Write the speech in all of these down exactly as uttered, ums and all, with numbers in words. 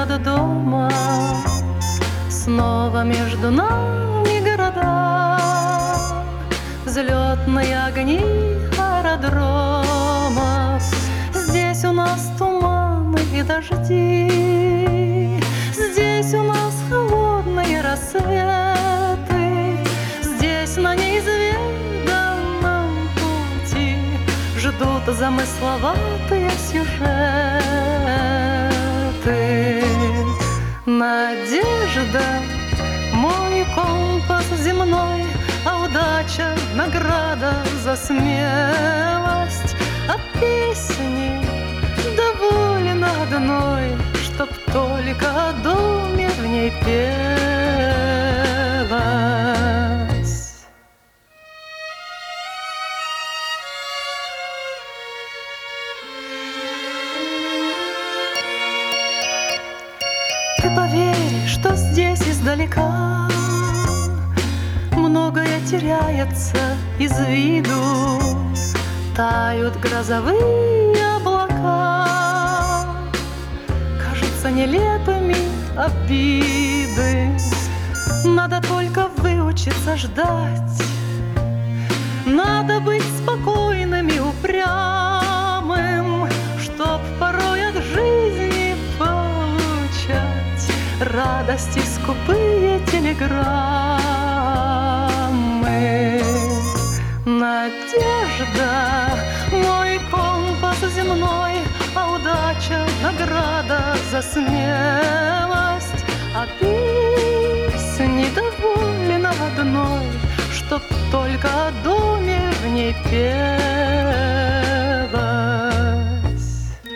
над домом. Снова между нами города, взлетные огни аэродромов. Здесь у нас туманы и дожди, здесь у нас холодные рассветы, здесь на неизведанном пути ждут замысловатые сюжеты. Надежда — мой компас земной, а удача — награда за смелость. А песни довольно одной, чтоб только о доме в ней пелось. Ты поверь, что здесь издалека многое теряется из виду, тают грозовые облака, кажутся нелепыми обиды. Надо только выучиться ждать, надо быть спокойным и упрямым, чтоб порой от жизни получать радости скупые телеграммы. Надежда — мой компас земной, а удача — награда за смелость. А песни довольно одной, чтоб только о доме в ней пелось.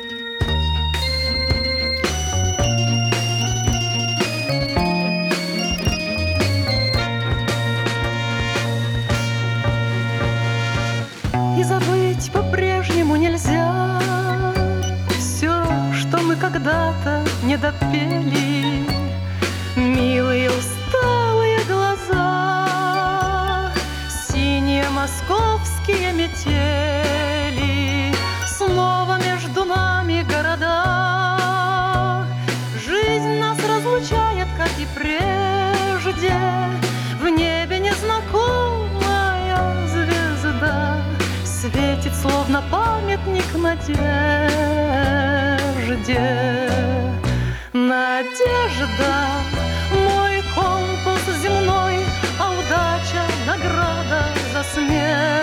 И забыть по-прежнему нельзя все, что мы когда-то не допели. Милые усталые глаза, синие московские метели, снова между нами города. Жизнь нас разлучает, как и прежде, в небе незнакомая звезда светит, словно памятник надежде. Надежда — мой компас земной, а удача — награда за смерть.